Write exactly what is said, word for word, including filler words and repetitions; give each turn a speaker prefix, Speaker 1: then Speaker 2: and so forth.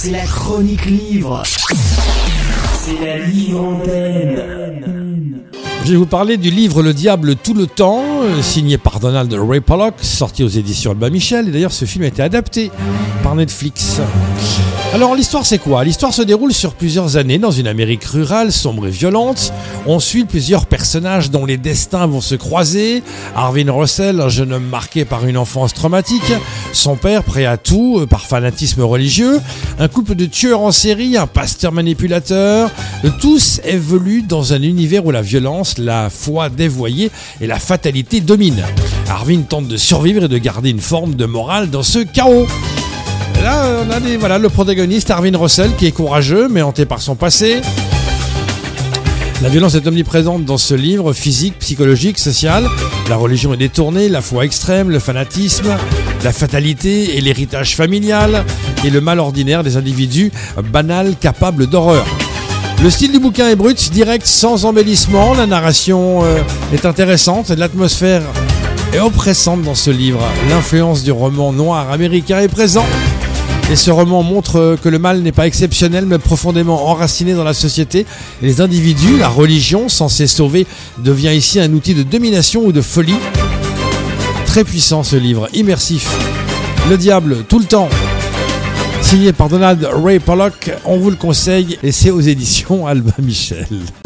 Speaker 1: c'est la chronique livre. C'est la livre antenne.
Speaker 2: Je vais vous parler du livre Le Diable tout le temps, signé par Donald Ray Pollock, sorti aux éditions Albin Michel. Et d'ailleurs, ce film a été adapté par Netflix. Alors, l'histoire, c'est quoi ? L'histoire se déroule sur plusieurs années dans une Amérique rurale, sombre et violente. On suit plusieurs personnages dont les destins vont se croiser. Arvin Russell, un jeune homme marqué par une enfance traumatique. Son père, prêt à tout, par fanatisme religieux. Un couple de tueurs en série, un pasteur manipulateur. Tous évoluent dans un univers où la violence, la foi dévoyée et la fatalité dominent. Arvin tente de survivre et de garder une forme de morale dans ce chaos. Et là, on a des, voilà, le protagoniste Arvin Russell qui est courageux mais hanté par son passé. La violence est omniprésente dans ce livre, physique, psychologique, social. La religion est détournée, la foi extrême, le fanatisme, la fatalité et l'héritage familial et le mal ordinaire des individus banals capables d'horreur. Le style du bouquin est brut, direct, sans embellissement. La narration euh, est intéressante et l'atmosphère est oppressante dans ce livre. L'influence du roman noir américain est présente. Et ce roman montre que le mal n'est pas exceptionnel, mais profondément enraciné dans la société. Et les individus, la religion, censée sauver, devient ici un outil de domination ou de folie. Très puissant ce livre, immersif. Le Diable, tout le temps. Signé par Donald Ray Pollock, on vous le conseille et c'est aux éditions Albin Michel.